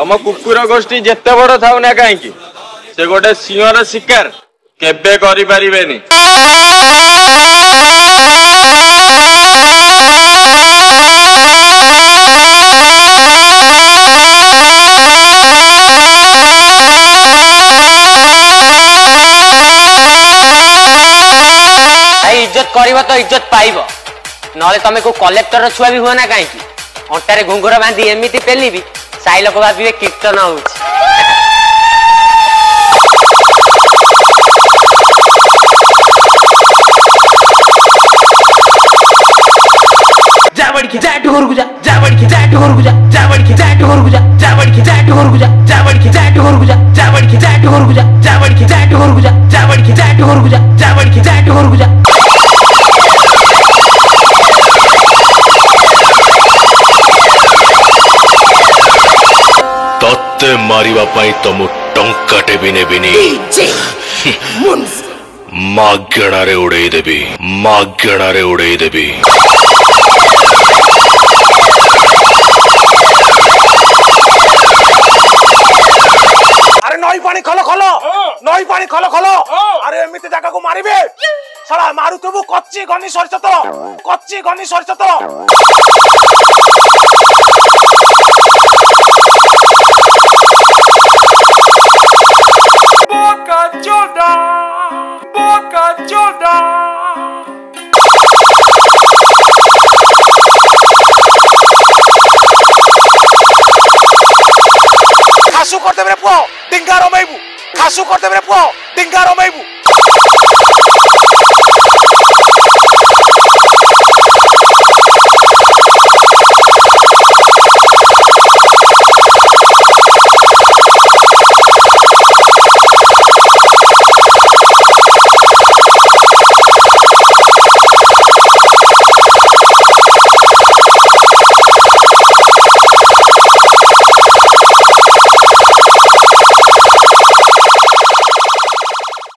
तुम कुकुर गोष्ठी जिते बड़ थाऊ ना कहीं से गोटे सिंहर शिकार केबे करि परिबेनी। इज्जत कर तो इज्जत पाइब ना तुम को कलेक्टर छुआ भी हुआ ना कहीं अंटारे घुंघुर बांधी एमती पेली भी साई लोक भावे कीर्तन हो तत्ते मारिबा पाई तुम टंकाटे भी नेबिनी मागणारे उड़ेई देबी मागणारे उड़ेई देबी। अरे नई पानी खल खल नई पानी खल खल अरे एमिति जागा को मारिबे साला मारुतबु कच्ची गनी सरच तल कच्ची गनी सरच तल। खासु करते मेरे पुओ डिंगा रमेबू खासु करते मेरे पुओ डिंगा रमेबू।